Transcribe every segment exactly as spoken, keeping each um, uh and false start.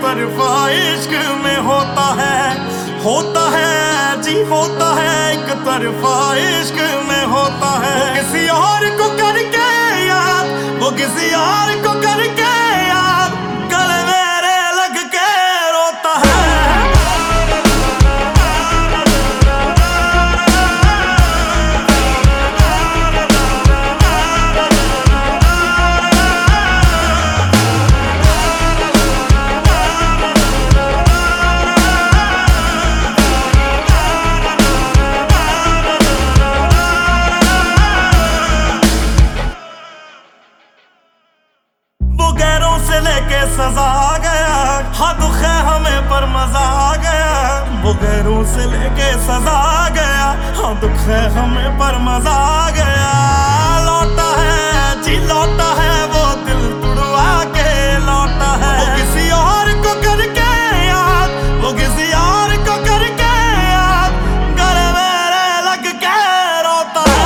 तरफा इश्क में होता है, होता है जी होता है, एक तरफा इश्क में होता है। वो किसी और को करके याद, वो किसी और को करके याद, गले मेरे लग के रोता है। वो गैरों से लेके सजा आ गया, हाँ दुख है हमें पर मजा आ गया। वो गैरों से लेके सजा आ गया, हाँ दुख है हमें पर मजा आ गया। लौटा है जी लौटा है, वो दिल तुड़वा के लौटा है। वो किसी और को करके याद, वो किसी और को करके याद, गले मेरे लग के रोता है।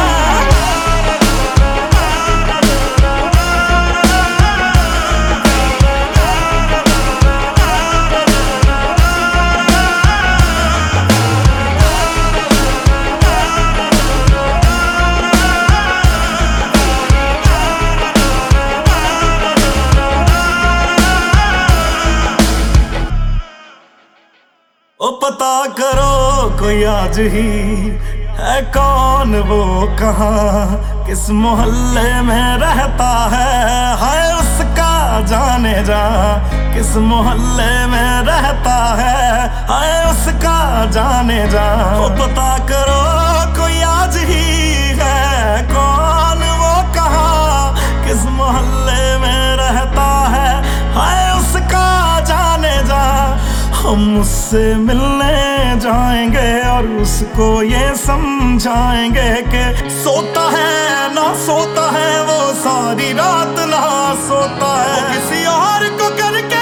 ओ पता करो कोई आज ही है कौन, वो कहाँ किस मोहल्ले में रहता है। हाय उसका जाने जा किस मोहल्ले में रहता है, हाय उसका जाने जा। ओ पता करो कोई आज ही है कौन, वो कहाँ किस मोहल्ले में रहता है, हाय उसका जाने जा। हम उससे मिलने जाएंगे और उसको ये समझाएंगे कि सोता है ना सोता है वो, सारी रात ना सोता है। किसी और को करके